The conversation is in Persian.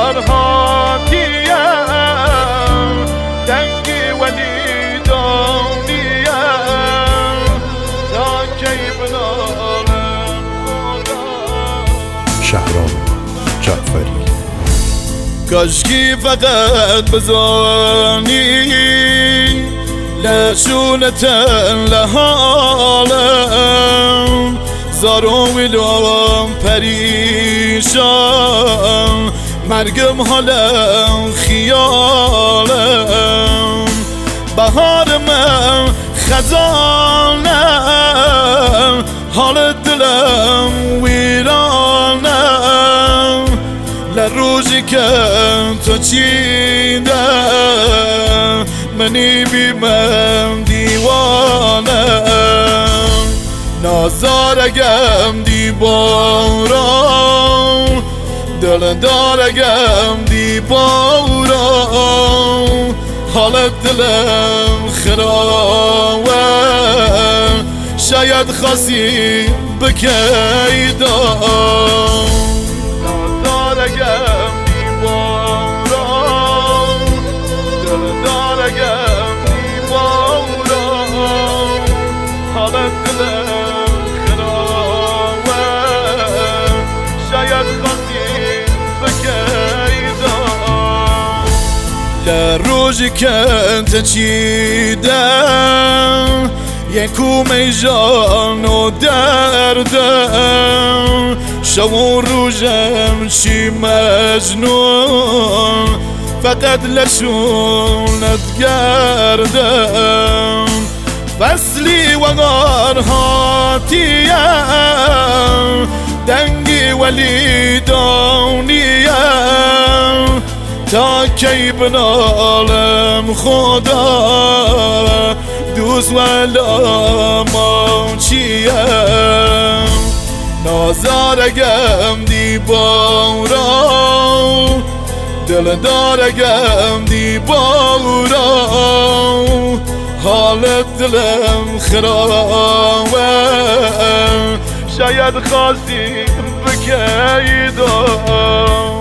وقار هاتیم دنگی ولی دانیم تا کی بنالم خدا. شهرام جعفری. کاشکی فقط بزانی لشونتن لحالم زارو ویلوم پریشان مرگم حالم خیالم بهار من خزانم حال دلم ویرانم لروزی که تو چیده منی بیمم دیوانم نازارگم دی باران دل دارگم دی باران حالت دلم خرابه شاید خاصی بکیدم نازارگم دی باران دل دارگم دی باران حالت دلم خرابه شاید خاصی بکیدم لروزی که انت چیدم ینکو میجان و دردم شو روزم چی مجنون فقط لشونت گردم فصلی وقار هاتیم دنگی ولی دانیم تا کی بنالم خدا دوست ولام چیم نازارگم دی باران دل دارگم دی باران حالت دلم خرابه شاید خواستیم بکیدم